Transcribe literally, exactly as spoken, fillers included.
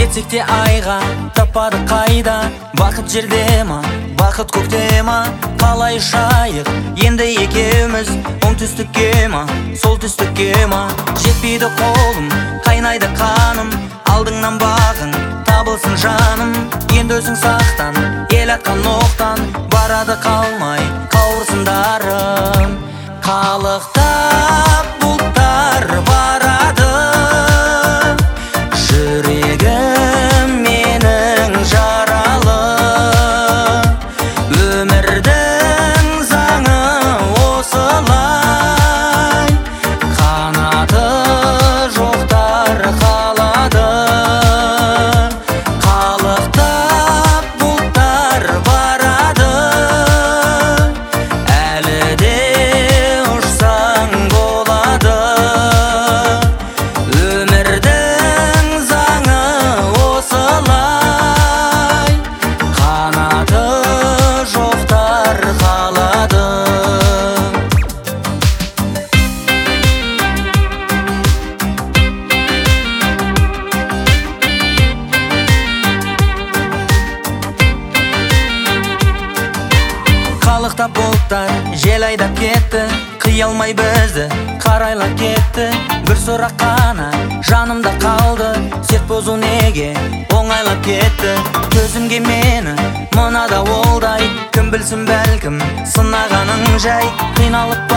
кетсек те айға, таппады қайда. Бақыт жерде ма, бақыт көкте ма? Қалай ұшайық енді екеуміз, оңтүстікке ма, солтүстікке ма? Жетпейді қолым, қайнайды қаным, алдыңнан бағың табылсын жаным. Енді өзің сақтан, ел атқан оқтан, барады қалмай қауырсындарым. Қалықтап бұлттар барады, жүрегім менің жаралы. Өмірдің заңы осылай, қанаты жоқтар қалады. Қалықтап бұлттар барады, әлі де ұшсаң болады. Өмірдің заңы осылай, қанаты жоқтар қалады. Қалықтап бұлттар жел айдап кетті, қия алмай бізді қарайлап кетті. Бір сұрақ қана жанымда қалды, серт бозу неге оңайлап кетті. Көзімге мені мынада олдай, кім білсін бәлкім сынағаның жай. Қиналып